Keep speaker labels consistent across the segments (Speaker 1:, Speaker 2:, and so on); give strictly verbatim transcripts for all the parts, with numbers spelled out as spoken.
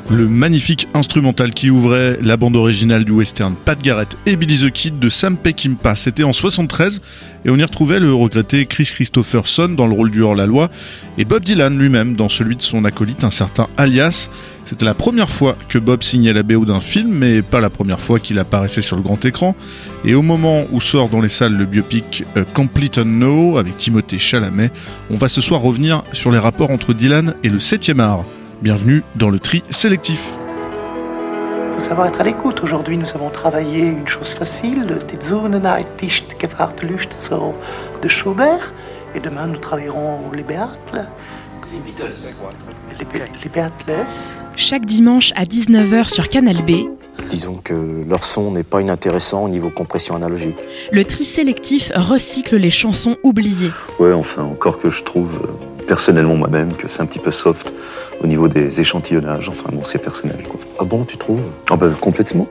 Speaker 1: Le magnifique instrumental qui ouvrait la bande originale du western Pat Garrett et Billy the Kid de Sam Peckinpah. C'était en soixante-treize et on y retrouvait le regretté Chris Christopherson dans le rôle du hors-la-loi et Bob Dylan lui-même dans celui de son acolyte, un certain Alias. C'était la première fois que Bob signait la B O d'un film, mais pas la première fois qu'il apparaissait sur le grand écran. Et au moment où sort dans les salles le biopic A Complete Unknown avec Timothée Chalamet, on va ce soir revenir sur les rapports entre Dylan et le septième art. Bienvenue dans le tri sélectif.
Speaker 2: Il faut savoir être à l'écoute. Aujourd'hui, nous avons travaillé une chose facile, Die Zunenheit nicht gefragt Lust so de Schubert. Et demain, nous travaillerons les Beatles. Les Beatles, c'est quoi ? Les, Be- les Beatles.
Speaker 3: Chaque dimanche à dix-neuf heures sur Canal B.
Speaker 4: Disons que leur son n'est pas inintéressant au niveau compression analogique.
Speaker 3: Le tri sélectif recycle les chansons oubliées.
Speaker 5: Ouais, enfin, encore que je trouve, personnellement moi-même, que c'est un petit peu soft au niveau des échantillonnages. Enfin bon, c'est personnel, quoi.
Speaker 4: Ah bon, tu trouves ?
Speaker 5: Ah bah, complètement.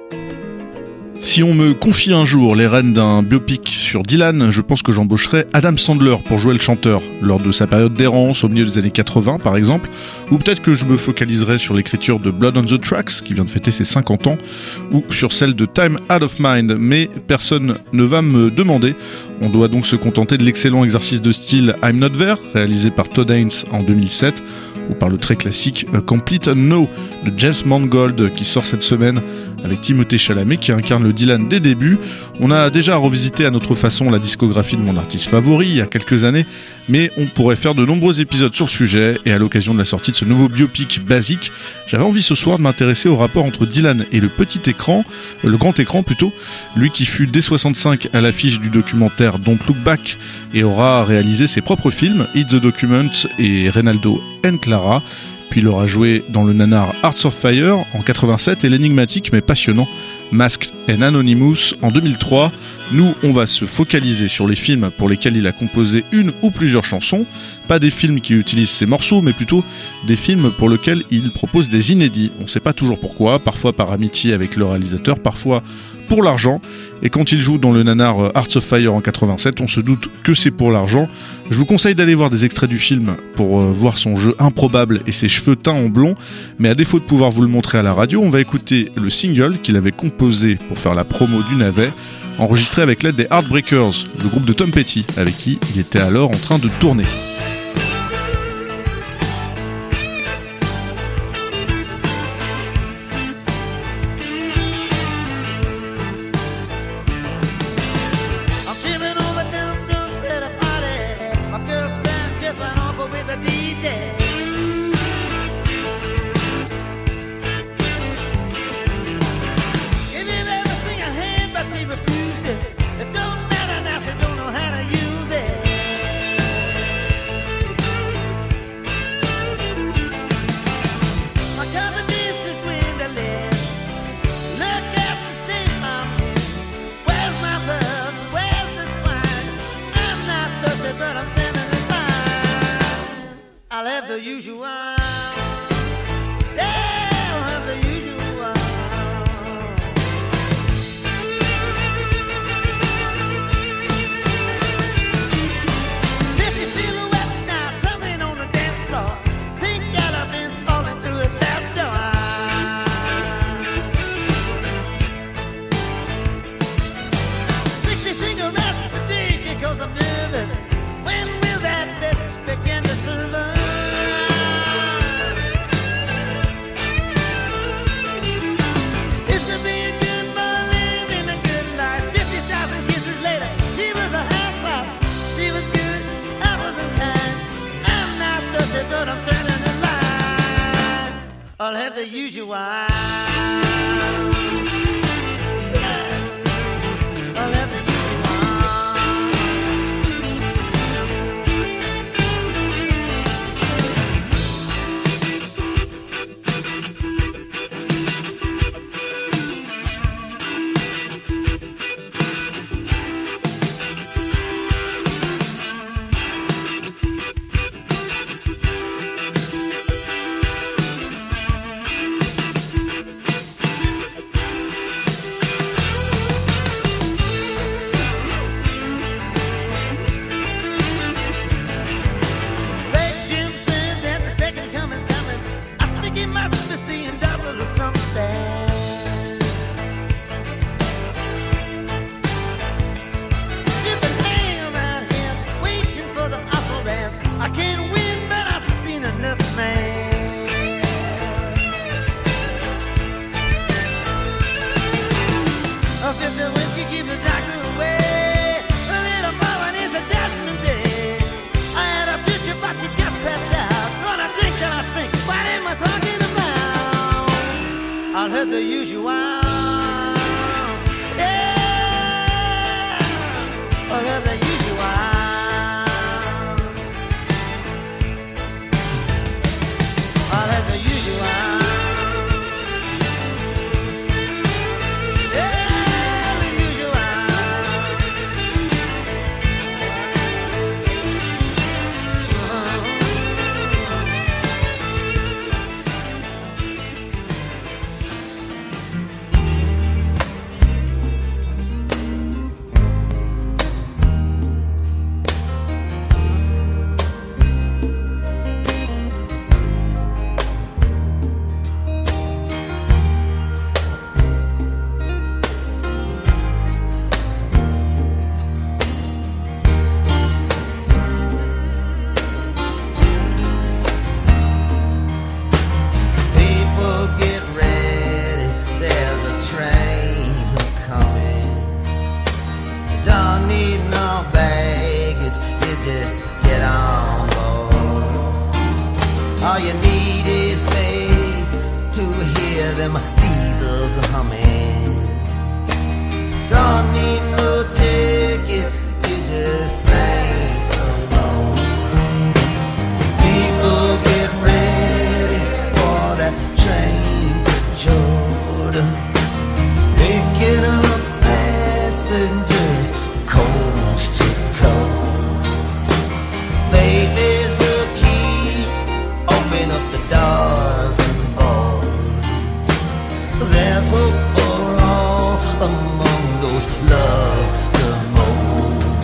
Speaker 1: Si on me confie un jour les rênes d'un biopic sur Dylan, je pense que j'embaucherais Adam Sandler pour jouer le chanteur, lors de sa période d'errance au milieu des années quatre-vingts par exemple, ou peut-être que je me focaliserais sur l'écriture de Blood on the Tracks, qui vient de fêter ses cinquante ans, ou sur celle de Time Out of Mind, mais personne ne va me demander. On doit donc se contenter de l'excellent exercice de style I'm Not There, réalisé par Todd Haynes en deux mille sept, ou par le très classique A Complete Unknown de James Mangold qui sort cette semaine avec Timothée Chalamet qui incarne le Dylan des débuts. On a déjà revisité à notre façon la discographie de mon artiste favori il y a quelques années, mais on pourrait faire de nombreux épisodes sur le sujet et à l'occasion de la sortie de ce nouveau biopic basique, j'avais envie ce soir de m'intéresser au rapport entre Dylan et le petit écran, le grand écran plutôt, lui qui fut dès soixante-cinq à l'affiche du documentaire Don't Look Back et aura réalisé ses propres films, Hit the Document et Reynaldo and Clara, puis il aura joué dans le nanar Hearts of Fire en quatre-vingt-sept et l'énigmatique mais passionnant Masked and Anonymous en deux mille trois. Nous, on va se focaliser sur les films pour lesquels il a composé une ou plusieurs chansons, pas des films qui utilisent ses morceaux, mais plutôt des films pour lesquels il propose des inédits. On ne sait pas toujours pourquoi, parfois par amitié avec le réalisateur, parfois pour l'argent. Et quand il joue dans le nanar Hearts of Fire en quatre-vingt-sept, on se doute que c'est pour l'argent. Je vous conseille d'aller voir des extraits du film pour euh, voir son jeu improbable et ses cheveux teints en blond. Mais à défaut de pouvoir vous le montrer à la radio, on va écouter le single qu'il avait composé pour faire la promo du navet, enregistré avec l'aide des Heartbreakers, le groupe de Tom Petty, avec qui il était alors en train de tourner.
Speaker 6: long as the usual. All as the usual. Yeah, the usual. People get ready, there's a train coming. You don't need no baggage, you just get on board. All you need is faith to hear them diesels humming. Don't need no ticket, you just think alone. People get ready for that train to Jordan, picking up passengers coast to coast. Faith is the key, open up the doors and board. There's hope for all among those loved the most.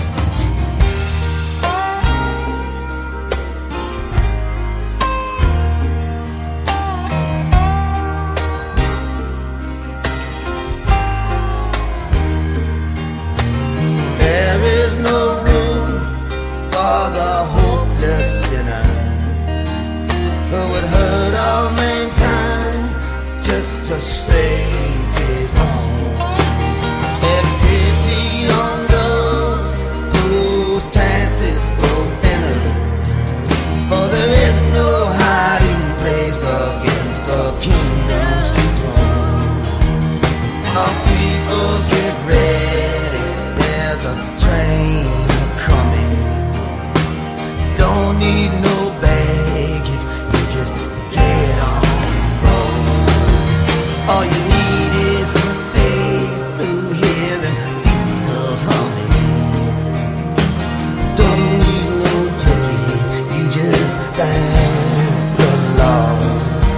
Speaker 6: There is no room for the hopeless sinner who would hurt all mankind just to save his own. Have pity on those whose chances grow thinner, for there is no hiding place against the kingdom's throne. All people get ready, there's a train coming. Don't need no baggage, you just get on board. All you need is faith to hear them diesels humming. Don't need no ticket, you just thank the Lord.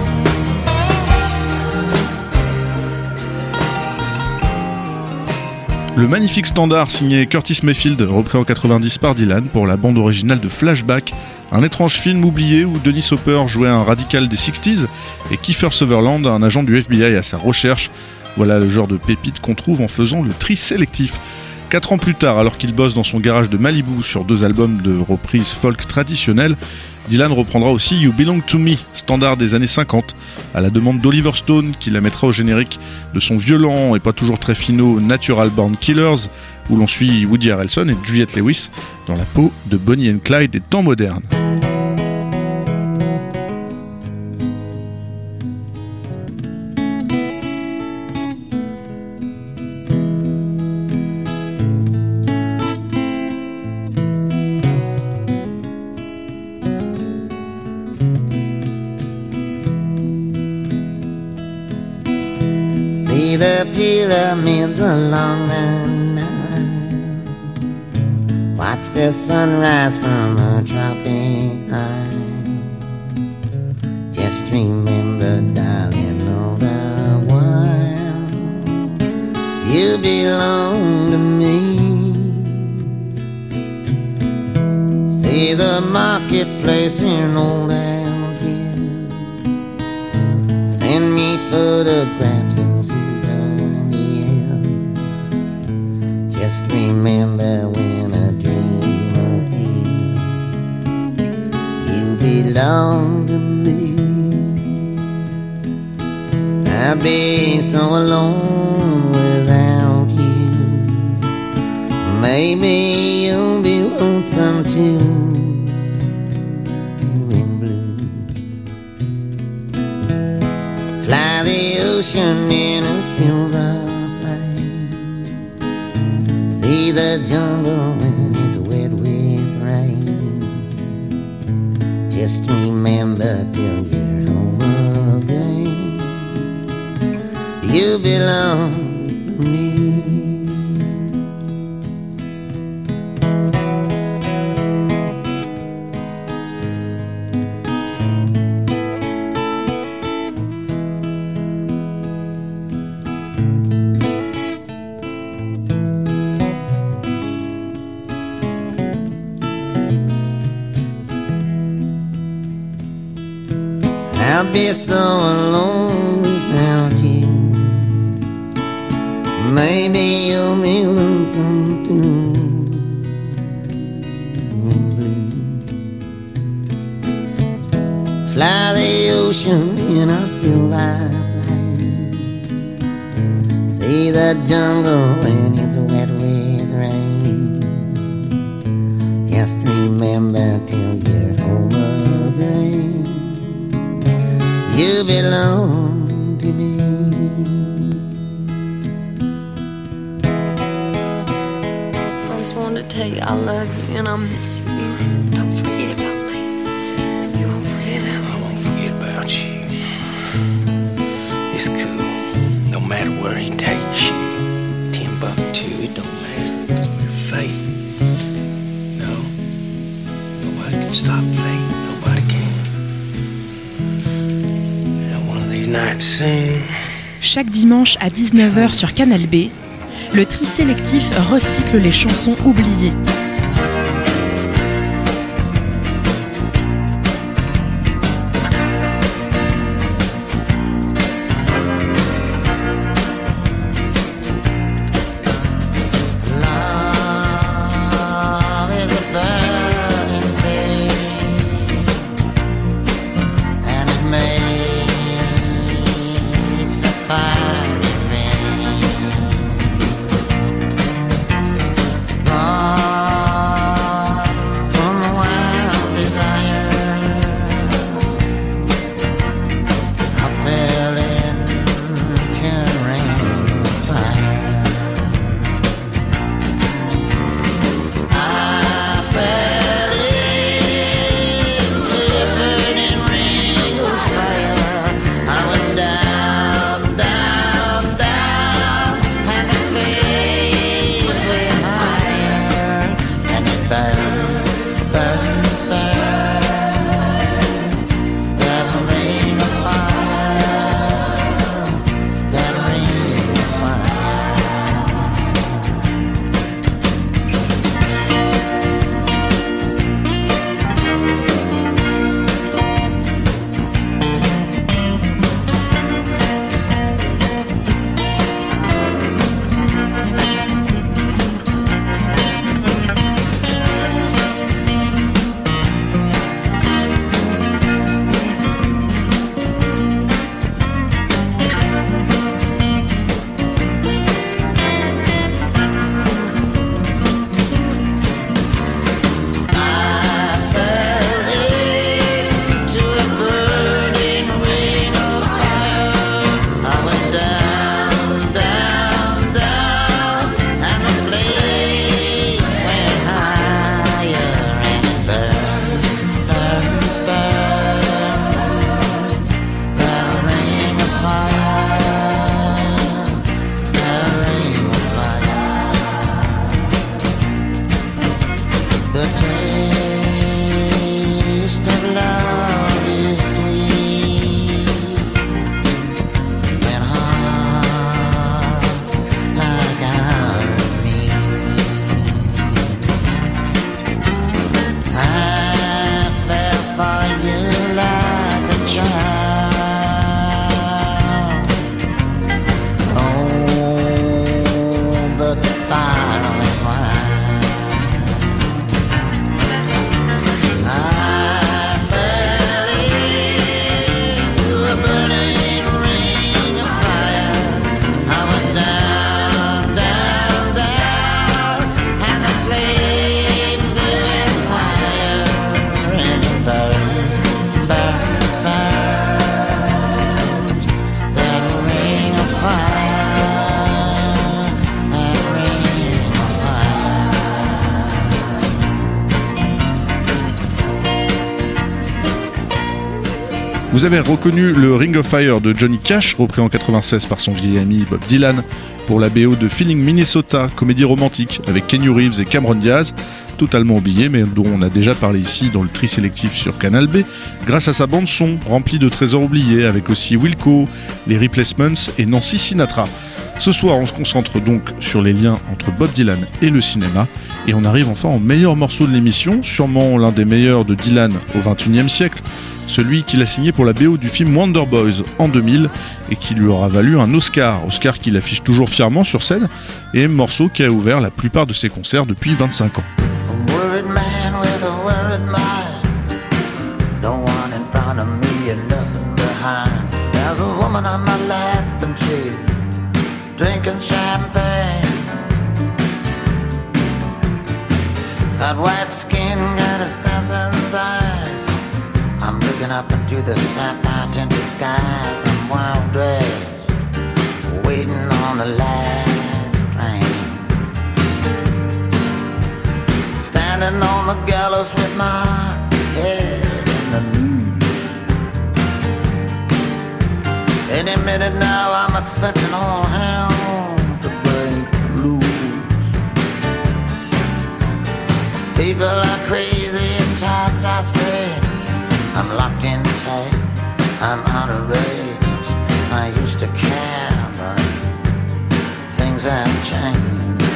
Speaker 1: Le magnifique standard signé Curtis Mayfield, repris en quatre-vingt-dix par Dylan pour la bande originale de Flashback, un étrange film oublié où Dennis Hopper jouait un radical des sixties et Kiefer Sutherland un agent du F B I à sa recherche. Voilà le genre de pépite qu'on trouve en faisant le tri sélectif. Quatre ans plus tard, alors qu'il bosse dans son garage de Malibu sur deux albums de reprises folk traditionnelles, Dylan reprendra aussi You Belong to Me, standard des années cinquante, à la demande d'Oliver Stone, qui la mettra au générique de son violent et pas toujours très finaux Natural Born Killers, où l'on suit Woody Harrelson et Juliette Lewis dans la peau de Bonnie and Clyde des temps modernes.
Speaker 6: See the pyramids along the Nile, watch the sunrise from a tropic isle. Just remember, darling, all the while you belong to me. See the marketplace in old Algiers, send me photographs and souvenirs. Just remember when a dream appears, you belong to me. I'd be so alone without you. Maybe you'll be lonesome too. Fly the ocean in a silver plane, see
Speaker 7: the jungle when it's wet with rain. Just remember till you're home again, you belong to me. I'll be so alone without you. Maybe you'll be lonesome too. Fly the ocean in a silver plane. See the jungle when it's wet with rain. Just remember till you're home again, you belong to me.
Speaker 8: I just wanted to tell you I love you and I miss you. Don't forget about me. You won't forget about me.
Speaker 9: I won't forget about you. It's cool. No matter where he takes you. Timbuktu, it don't matter. Cause we're fate. No. Nobody can stop fate. Nobody can.
Speaker 3: Chaque dimanche à dix-neuf heures sur Canal B, le tri sélectif recycle les chansons oubliées.
Speaker 7: Fire rain.
Speaker 1: Vous avez reconnu le Ring of Fire de Johnny Cash, repris en quatre-vingt-seize par son vieil ami Bob Dylan, pour la B O de Feeling Minnesota, comédie romantique avec Keanu Reeves et Cameron Diaz, totalement oublié mais dont on a déjà parlé ici dans le tri sélectif sur Canal B, grâce à sa bande son remplie de trésors oubliés avec aussi Wilco, les Replacements et Nancy Sinatra. Ce soir, on se concentre donc sur les liens entre Bob Dylan et le cinéma, et on arrive enfin au meilleur morceau de l'émission, sûrement l'un des meilleurs de Dylan au vingt et unième siècle, celui qu'il a signé pour la B O du film Wonder Boys en deux mille, et qui lui aura valu un Oscar, Oscar qu'il affiche toujours fièrement sur scène, et morceau qui a ouvert la plupart de ses concerts depuis vingt-cinq ans.
Speaker 7: Drinking champagne, got white skin, got assassin's eyes. I'm looking up into the sapphire tinted skies. I'm wild dressed, waiting on the last train. Standing on the gallows with my head in the noose. Any minute now I'm expecting all hell to break loose. People are crazy and times are strange. I'm locked in tight, I'm out of range. I used to care, but things have changed.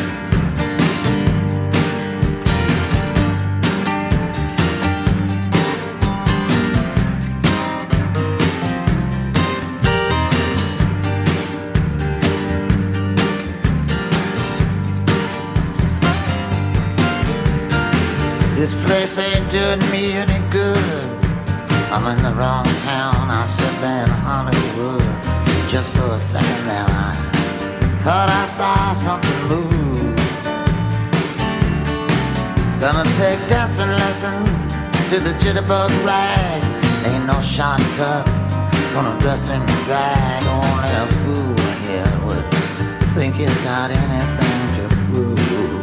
Speaker 7: This place ain't doing me any good. I'm in the wrong town, I should be in Hollywood. Just for a second there I thought I saw something move. Gonna take dancing lessons to the jitterbug rag. Ain't no shortcuts, gonna dress in drag. Only a fool here would think he's got anything to prove.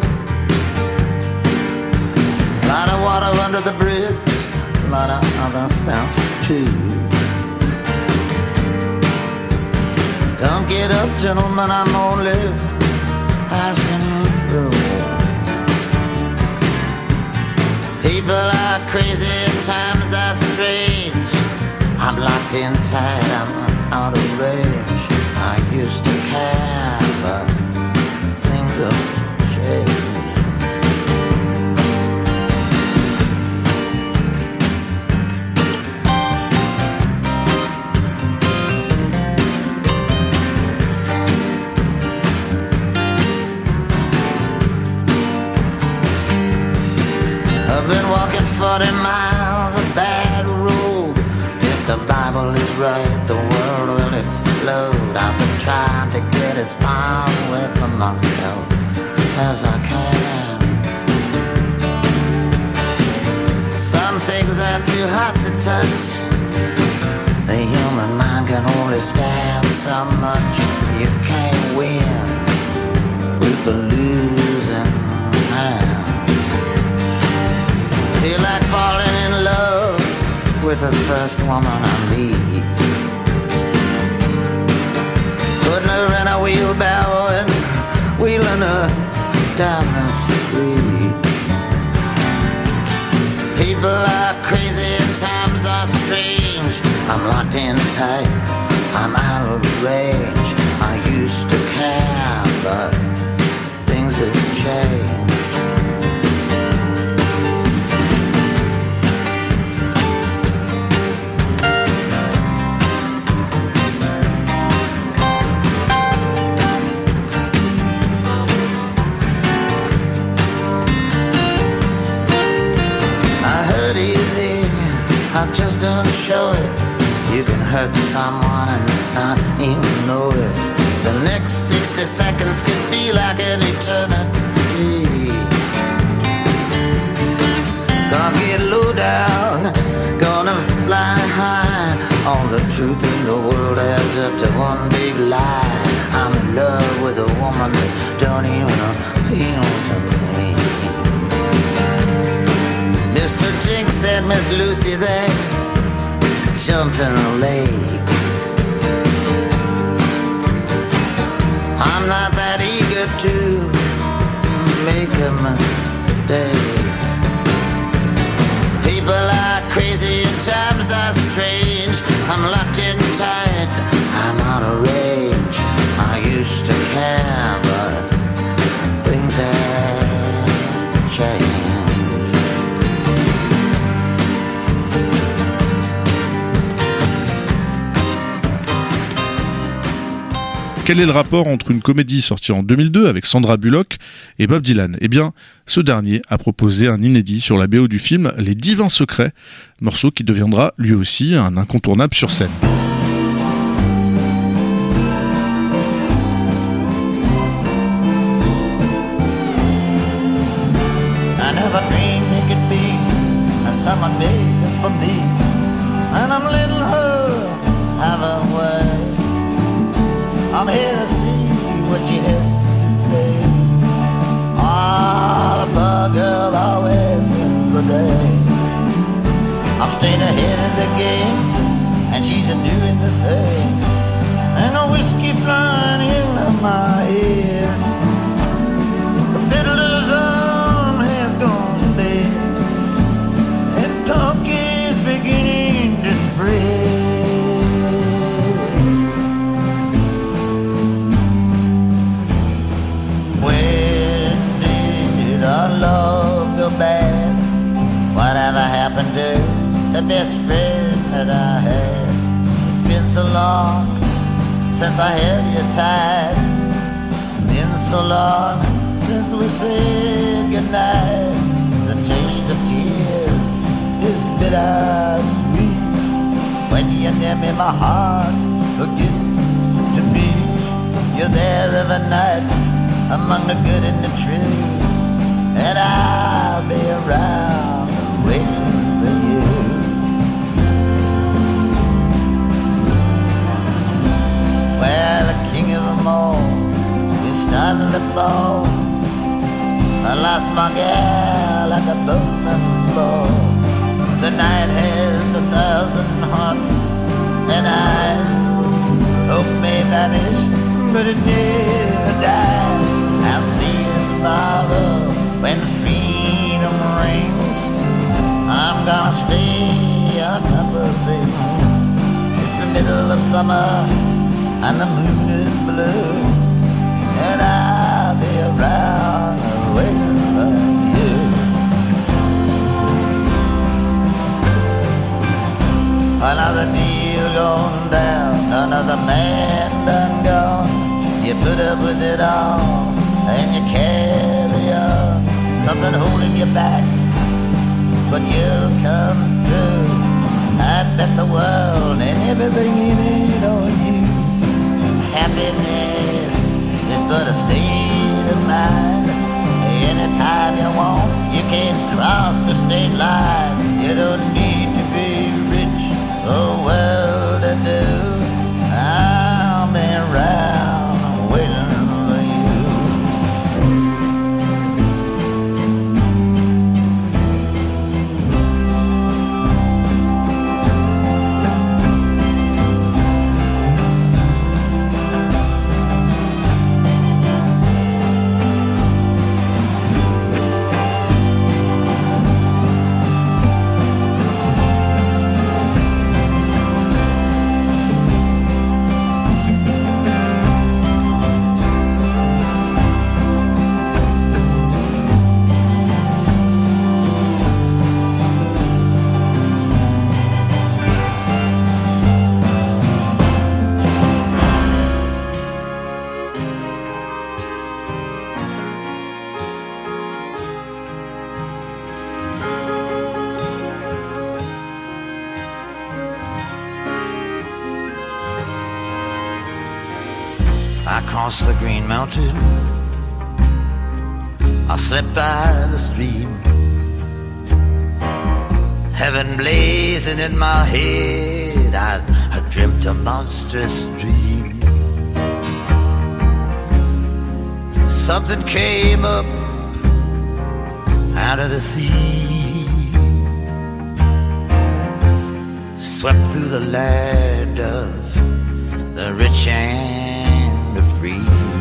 Speaker 7: Lot of water under the bridge, a lot of other stuff too. Don't get up, gentlemen, I'm only passing through. People are crazy and times are strange. I'm locked in tight, I'm out of range. I used to care, but things have changed. I've been walking forty miles of bad road. If the Bible is right, the world will explode. I've been trying to get as far away from myself as I can. Some things are too hot to touch. The human mind can only stand so much. You can't win with the losing hand. Feel like falling in love with the first woman I meet. Putting her in a wheelbarrow and wheeling her down the street. People are crazy and times are strange. I'm locked in tight, I'm out of range. I used to care, but things have changed. I just don't show it. You can hurt someone and not even know it. The next sixty seconds could be like an eternity. Gonna get low down, gonna fly high. All the truth in the world adds up to one big lie. I'm in love with a woman that don't even appeal to me. Mister Jinx said Miss Lucy there, she'll something late. I'm not that eager to make a mistake. People are crazy and times are strange. I'm locked in tight, I'm out of range. I used to care, but things have changed.
Speaker 1: Quel est le rapport entre une comédie sortie en deux mille deux avec Sandra Bullock et Bob Dylan ? Eh bien, ce dernier a proposé un inédit sur la B O du film Les Divins Secrets, morceau qui deviendra lui aussi un incontournable sur scène.
Speaker 7: I never dreamed it could be someone made just for me, and I'm letting her have her way. I'm here to see what she has to say. Ah, the poor girl always wins the day. I'm staying ahead of the game, and she's doing the same. And the whiskey flying in my head. The fiddler's arm has gone dead, and talk is beginning to spread. Love go bad. Whatever happened to the best friend that I had? It's been so long since I held you tight. Been so long since we said goodnight. The taste of tears is bittersweet. When you're near me, my heart forgets to beat. You're there every night among the good and the true, and I'll be around waiting for you. Well, the king of them all is starting to fall. I lost my gal at the boatman's ball. The night has a thousand hearts and eyes. Hope may vanish, but it never dies. I'll see you tomorrow when freedom rings. I'm gonna stay on top of things. It's the middle of summer and the moon is blue, and I'll be around waiting for you. Another deal gone down, another man done gone. You put up with it all and you carry on. Something holding you back, but you'll come through. I bet the world and everything in it on you. Happiness is but a state of mind. Anytime you want, you can cross the state line. You don't need to be rich or well-to-do. I'll be around waiting for you. I crossed the Green Mountain, I slept by the stream, heaven blazing in my head. I, I dreamt a monstrous dream. Something came up out of the sea, swept through the land of the rich and the free.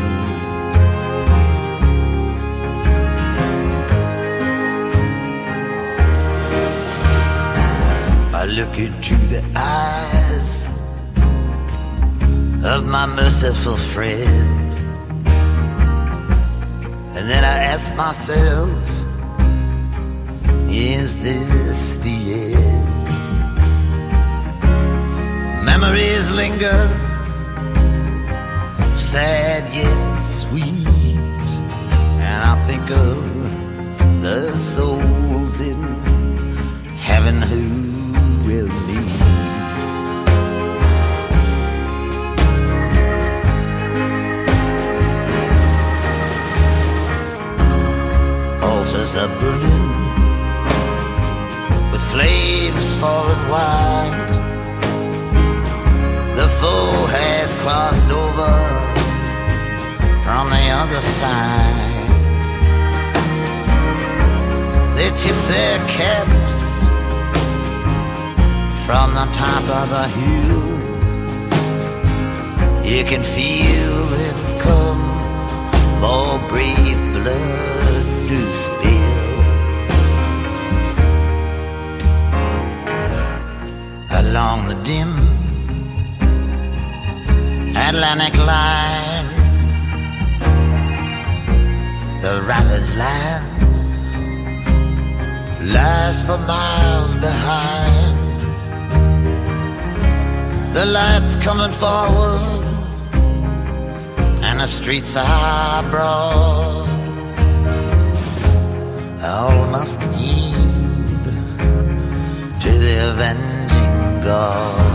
Speaker 7: I look into the eyes of my merciful friend, and then I ask myself, is this the end? Memories linger, sad yet sweet, and I think of the souls in heaven who will meet. Altars are burning with flames falling wide. The foe has crossed over from the other side. They tip their caps from the top of the hill. You can feel them come, more brave blood to spill. Along the dim Atlantic line, the ravaged land lies for miles behind. The light's coming forward and the streets are broad. All must yield to the avenging God.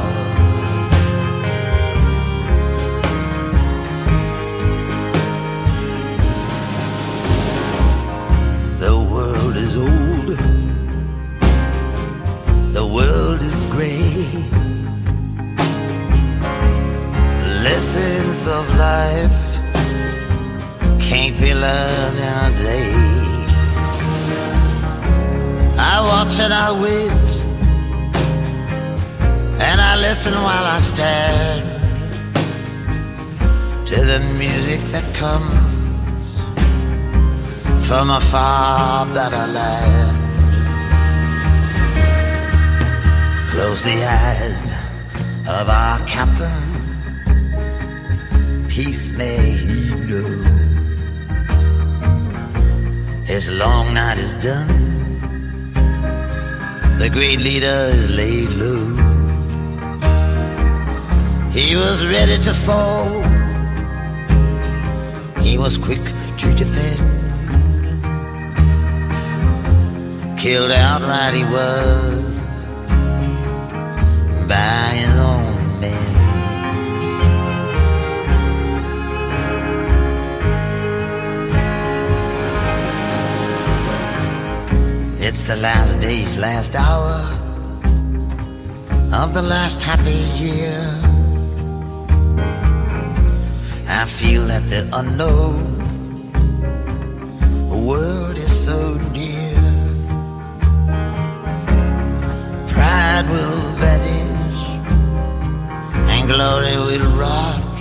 Speaker 7: The world is old, the world is gray. Lessons of life can't be learned in a day. I watch and I wait, and I listen while I stand to the music that comes from a far better land. Close the eyes of our captain, peace may he know. His long night is done, the great leader is laid low. He was ready to fall, he was quick to defend. Killed outright he was by his own men. It's the last day's last hour of the last happy year. I feel that the unknown world is so near. Pride will vanish and glory will rot,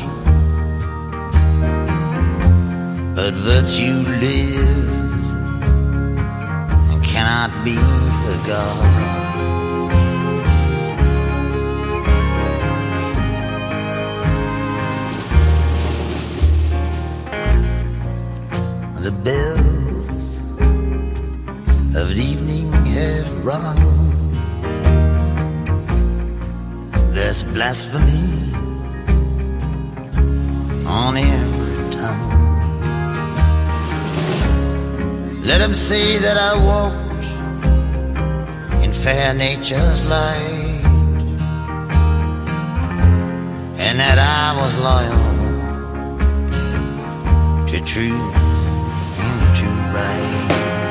Speaker 7: but virtue lives and cannot be forgot. The bells of evening have rung. There's blasphemy on every tongue. Let them say that I walked in fair nature's light, and that I was loyal to truth and to right.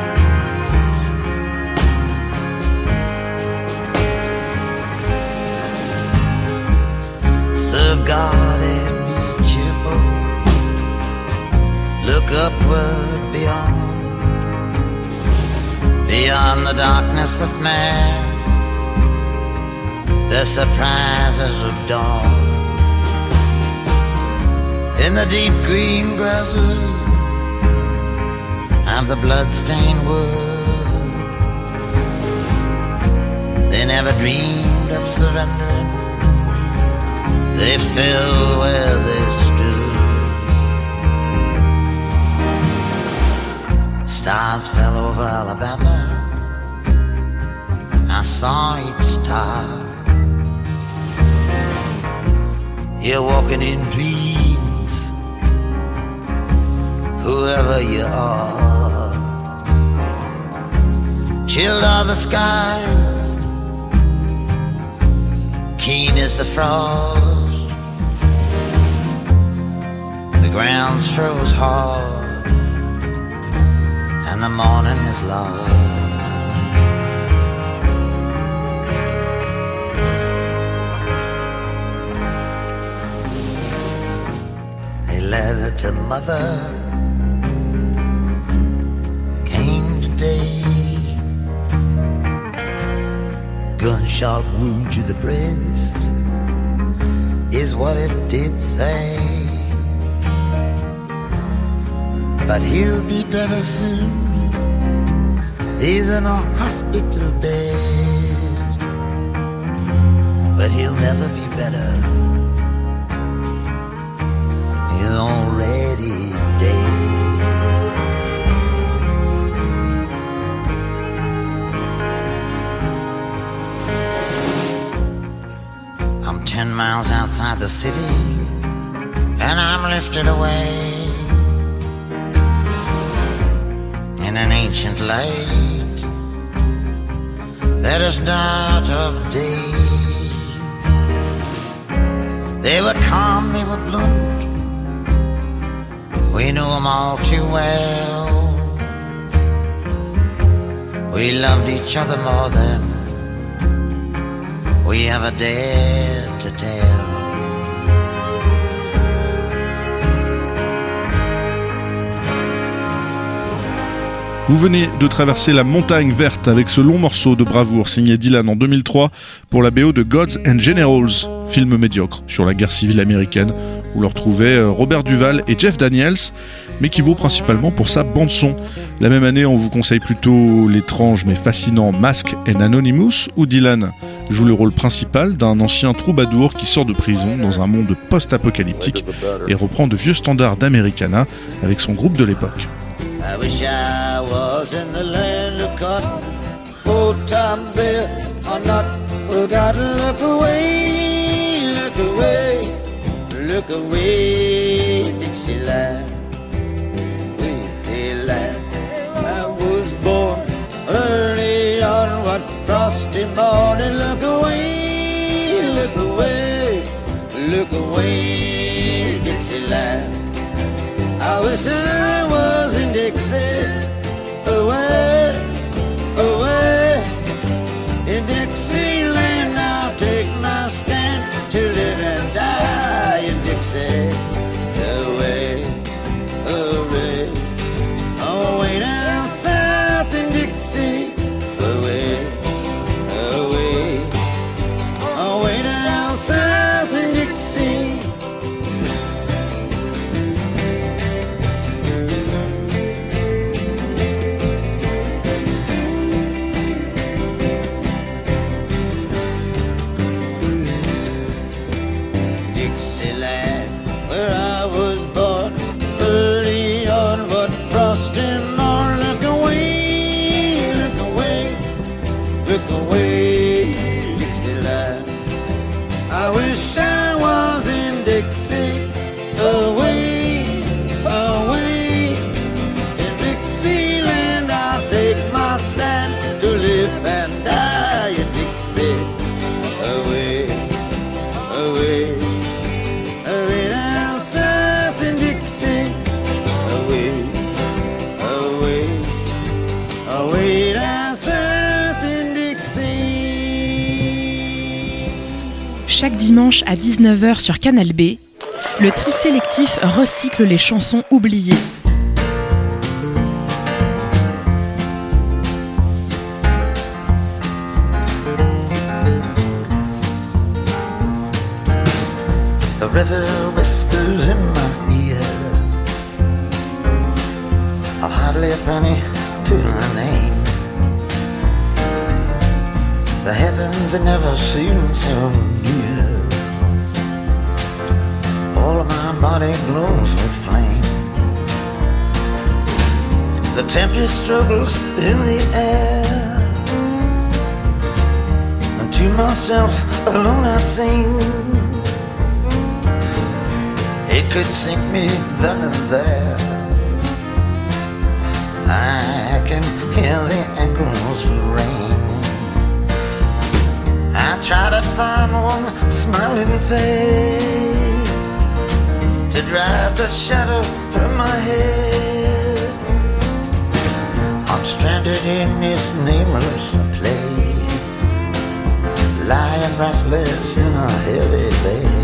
Speaker 7: Serve God and be cheerful. Look upward beyond, beyond the darkness that masks the surprises of dawn. In the deep green grasses of the blood-stained wood, they never dreamed of surrendering. They fell where they stood. Stars fell over Alabama. I saw each star. You're walking in dreams, whoever you are. Chilled are the skies, keen as the frost. The ground's froze hard, and the morning is lost. A letter to mother came today. Gunshot wound to the breast is what it did say. But he'll be better soon. He's in a hospital bed. But he'll never be better. He's already dead. I'm ten miles outside the city, and I'm lifted away in an ancient light that is not of day. They were calm, they were blunt, we knew them all too well. We loved each other more than we ever dared to tell.
Speaker 1: Vous venez de traverser la montagne verte avec ce long morceau de bravoure signé Dylan en deux mille trois pour la B O de Gods and Generals, film médiocre sur la guerre civile américaine où l'on retrouvait Robert Duvall et Jeff Daniels, mais qui vaut principalement pour sa bande-son. La même année, on vous conseille plutôt l'étrange mais fascinant Mask and Anonymous, où Dylan joue le rôle principal d'un ancien troubadour qui sort de prison dans un monde post-apocalyptique et reprend de vieux standards d'Americana avec son groupe de l'époque.
Speaker 7: I wish I was in the land of cotton, old times there are not forgotten. Look away, look away, look away, Dixieland, Dixieland. I was born early on one frosty morning. Look away, look away, look away, Dixieland. I wish I was in Dixie, away, away. In Dixieland I'll take my stand to live and die in Dixie. Away, away, away down south in Dixie. Away, away, away down south in Dixie. I wish I was in Dixie, away, away. In Dixieland I'll take my stand to live and die in Dixie. Away, away, away down south in Dixie. Away, away, away down south in Dixie.
Speaker 3: Chaque dimanche à dix-neuf heures sur Canal B, le tri sélectif recycle les chansons oubliées.
Speaker 7: river whispers in my ear. I've hardly a penny to my name. The heavens have never seemed so near. All of my body glows with flame. The tempest struggles in the air, and to myself alone I sing. It could sink me then and there. I can hear the echoes ring. I try to find one smiling face to drive the shadow from my head. I'm stranded in this nameless place, lying restless in a heavy bed.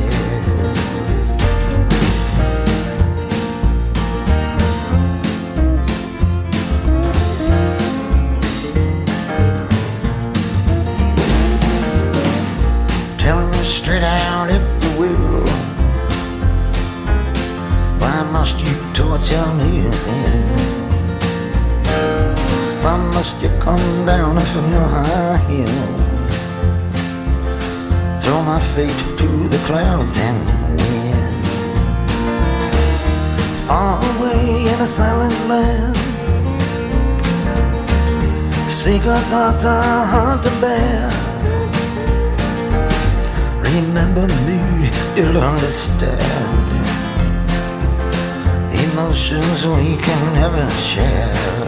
Speaker 7: Straight out if you will. Why must you torture me then? Why must you come down from your high hill, throw my fate to the clouds and wind? Far away in a silent land, secret thoughts are hard to bear. Remember me, you'll understand. Emotions we can never share.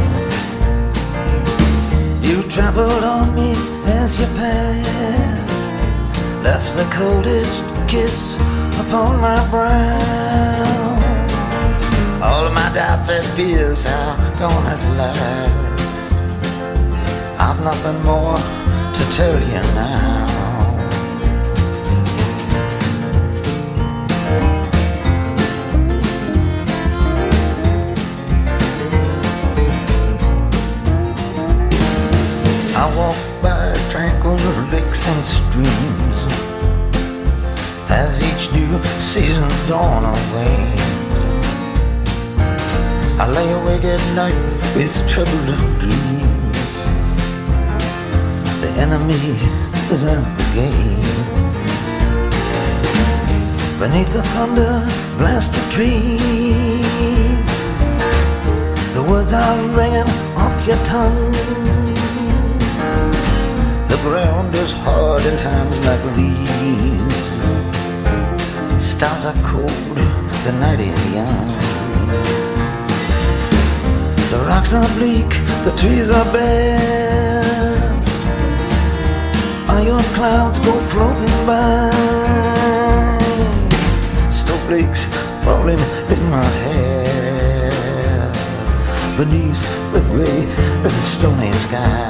Speaker 7: You trampled on me as you passed, left the coldest kiss upon my brow. All of my doubts and fears are gone at last. I've nothing more to tell you now. I walk by tranquil lakes and streams as each new season's dawn awaits. I lay awake at night with troubled dreams. The enemy is at the gate. Beneath the thunder blasted trees, the words are ringing off your tongue. The ground is hard in times like these. Stars are cold, the night is young. The rocks are bleak, the trees are bare. Iron clouds go floating by, snowflakes falling in my hair, beneath the grey and stony sky.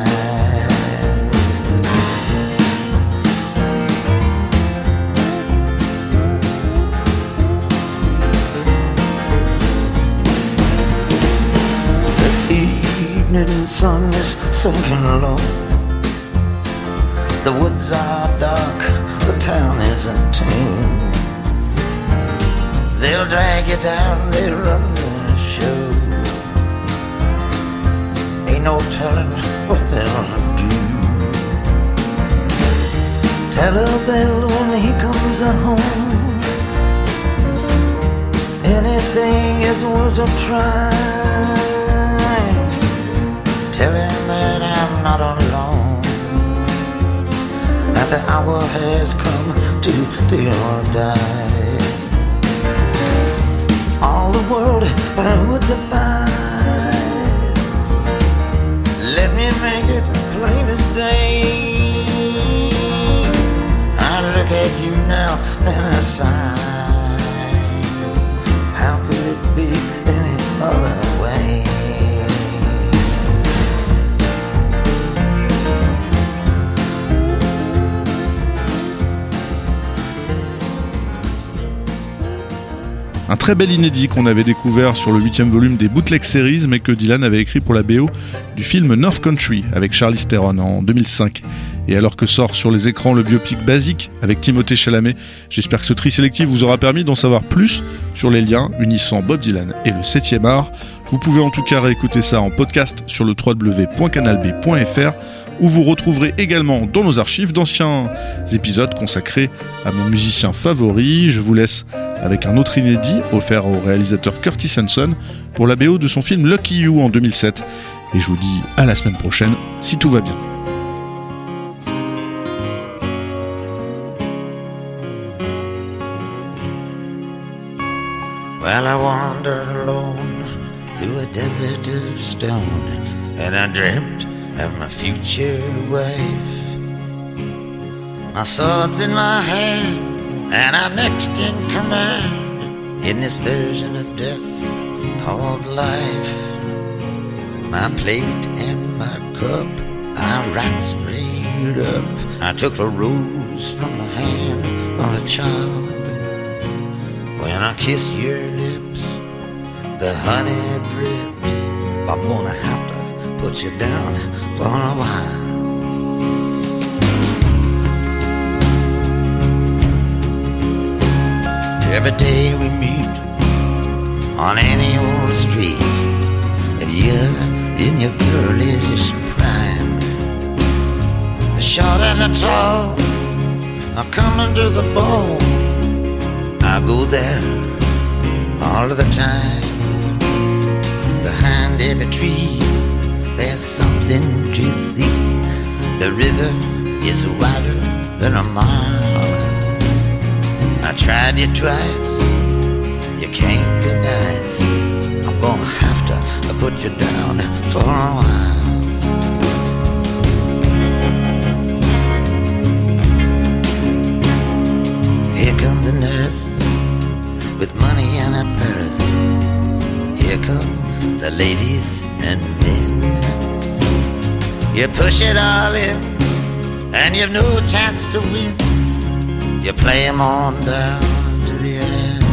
Speaker 7: The sun is sinking low. The woods are dark, the town is in tune. They'll drag you down, they'll run the show. Ain't no telling what they'll do. Tell a bell when he comes home. Anything is worth a try. Tell him that I'm not alone, that the hour has come to do or die. All the world I would defy. Let me make it plain as day. I look at you now and I sigh. How could it be any other way?
Speaker 1: Un très bel inédit qu'on avait découvert sur le huitième volume des Bootleg Series, mais que Dylan avait écrit pour la B O du film North Country avec Charlize Theron en deux mille cinq. Et alors que sort sur les écrans le biopic Basique avec Timothée Chalamet, j'espère que ce tri sélectif vous aura permis d'en savoir plus sur les liens unissant Bob Dylan et le septième art. Vous pouvez en tout cas réécouter ça en podcast sur le w w w point canal b point f r, où vous retrouverez également dans nos archives d'anciens épisodes consacrés à mon musicien favori. Je vous laisse avec un autre inédit offert au réalisateur Curtis Hanson pour la B O de son film Lucky You en deux mille sept. Et je vous dis à la semaine prochaine si tout va bien.
Speaker 7: Well, I wandered alone through a desert of stone, and I dreamt of my future wife. My sword's in my hand, and I'm next in command in this version of death called life. My plate and my cup, I right straight up. I took a rose from the hand of a child. When I kiss your lips, the honey drips. I'm gonna have to put you down for a while. Every day we meet on any old street, and you're in your girlish prime. The short and the tall are coming to the ball. I go there all of the time. Behind every tree there's something to see. The river is wider than a mile. I tried you twice, you can't be nice. I'm gonna have to put you down for a while. Here comes the nurse with money in her purse. Here come the ladies and men. You push it all in, and you've no chance to win. You play 'em on down to the end.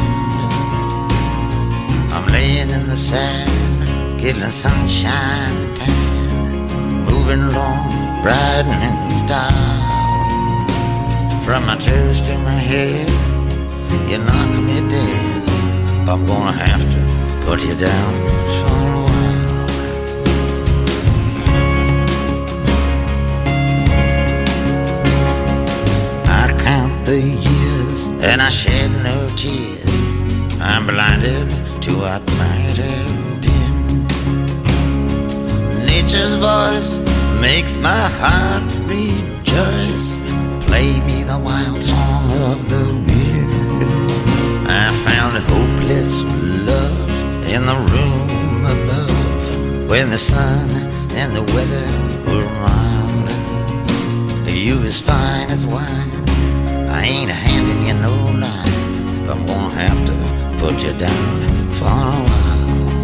Speaker 7: I'm laying in the sand, getting a sunshine tan, moving along, riding in style. From my toes to my head, you knock me dead. I'm gonna have to put you down for a while. I count the years and I shed no tears. I'm blinded to what might have been. Nature's voice makes my heart rejoice. Play me the wild song of the wind. I found hopeless love in the room above, when the sun and the weather were mild. You as fine as wine, I ain't handing you no line. I'm gonna have to put you down for a while.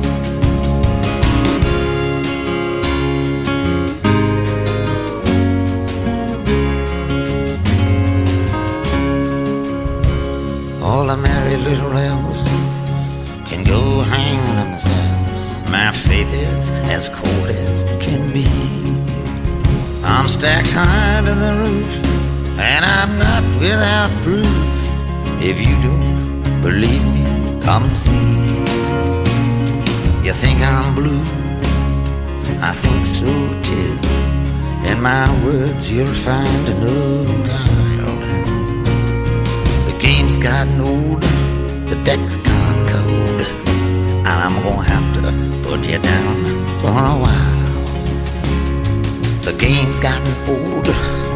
Speaker 7: All the merry little elves can go hang themselves. My faith is as cold as can be. I'm stacked high to the roof, and I'm not without proof. If you don't believe me, come see. You think I'm blue? I think so too. In my words you'll find no guile. The game's gotten old, the deck's gone cold, and I'm gonna have to put you down for a while. The game's gotten old,